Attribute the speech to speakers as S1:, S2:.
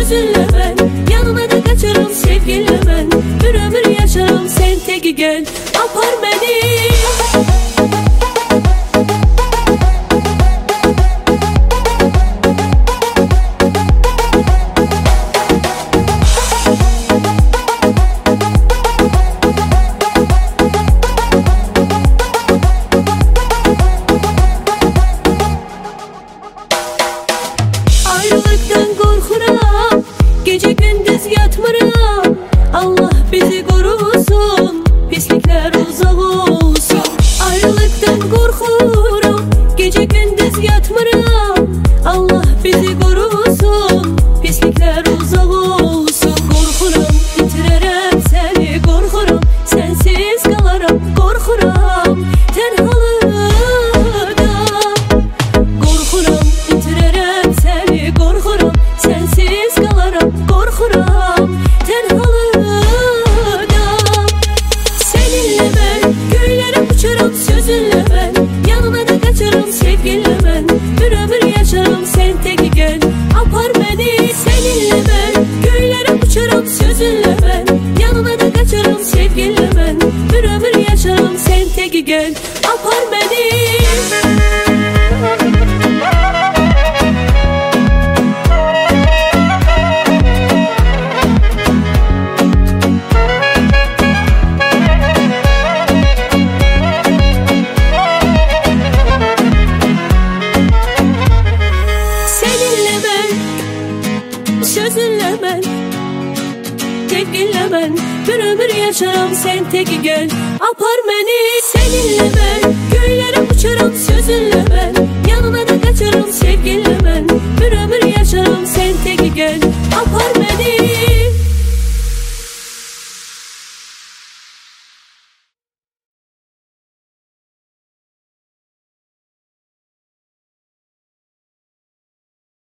S1: sözünle ben, yanına da kaçarım sevginle ben. Bir ömür yaşarım sen teki gel, apar beni. Ayrılıktan korkuram, gece gündüz yatmıram. Allah bizi korusun, pislikler uzak olsun. Ayrılıktan korkuram, gece gündüz yatmıram. Allah bizi korusun, pislikler uzak olsun. Korkuram, bitirerem seni, korkuram, sensiz kalaram, korkuram tenhalıktan. Korkuram, bitirerem seni, korkuram, sensiz kalaram, korkuram tenhalıktan. Seninle ben göylere uçarım sözünle ben, yanına da kaçarım sevginle ben. Bir ömür yaşarım sen teki gel, apar beni. Seninle ben göylere uçarım sözünle ben, yanına da kaçarım sevginle ben. Bir ömür yaşarım sen teki gel, apar beni. Sözünle ben, sevginle ben. Bir ömür yaşarım sen teki gel, apar beni. Seninle ben göylere uçarım sözünle ben, yanına da kaçarım sevginle ben. Bir ömür yaşarım sen teki gel, apar beni.